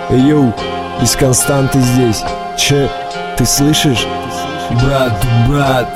Йоу, из Константы здесь. Че, ты слышишь? Брат,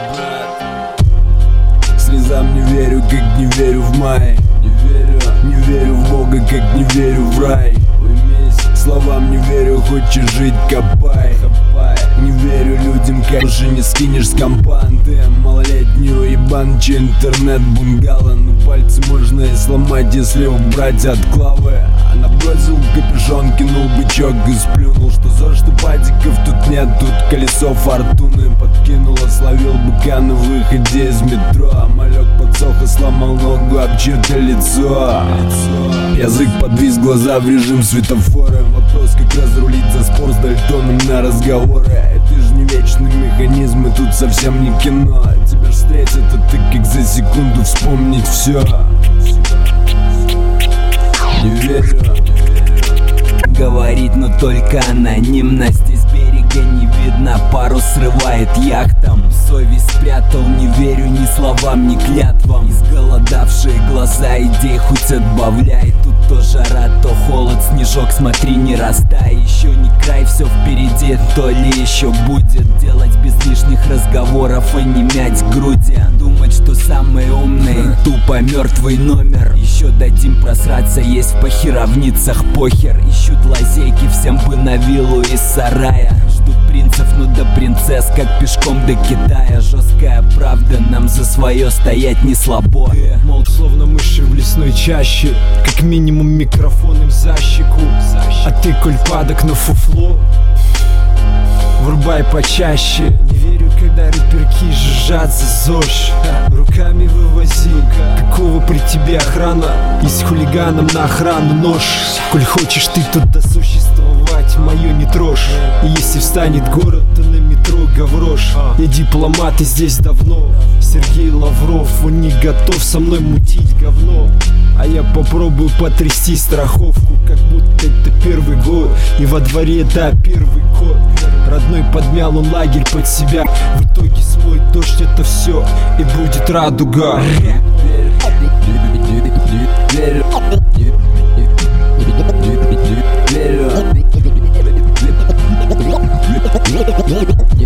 слезам не верю, как не верю в май. Не верю в Бога, как не верю в рай. Словам не верю, хочешь жить, копай. Не верю людям, как уже не скинешь с компанты. Малолетнюю ебан, че интернет бунгало. Ну пальцы можно и сломать, если убрать от клавы. Набросил капюшон, кинул бычок и сплюнул. Что за что патиков тут нет, тут колесо фортуны подкинуло. Словил быка на выходе из метро. Малек подсох и сломал ногу об чье-то лицо. Язык подвис, глаза в режим светофора. Вопрос, как разрулить за спор с Дальтоном на разговоры. Это же не вечный механизм, и тут совсем не кино. Тебя ж встретят, а ты как за секунду вспомнить все. Не верю. Говорит, но только анонимность. Из берега не видно, пару срывает яхтам. Совесть спрятал, не верю ни словам, ни клятвам. Изголодавшие глаза идей хоть отбавляй. Тут то жара, то холод, снежок, смотри, не растай. Еще не край, все впереди, то ли еще будет. Делать без лишних разговоров и не мять груди. Думать, что самый умный, тупо мертвый номер. Еще дадим просраться, есть в похеровницах похер. Ищут лазейки, всем бы на виллу из сарая. Ждут принцев, но до принцесс, как пешком до Китая. Жесткая правда, нам за свое стоять не слабо. Мол, словно мыши в лесной чаще. Как минимум микрофон им за щеку. А ты, коль падок на фуфло, врубай почаще. Не верю, когда рэперки жужжат за ЗОЖ. Руками вывози, какого при тебе охрана? И с хулиганом на охрану нож. Коль хочешь ты тут досуществовать, мое не трожь. И если встанет город, то на метро гаврош. Я дипломат и здесь давно. Сергей Лавров, он не готов со мной мутить говно. А я попробую потрясти страховку, как будто это первый год. И во дворе, да, первый кот. Родной подмял он лагерь под себя. В итоге смоет дождь это все, и будет радуга. Верю.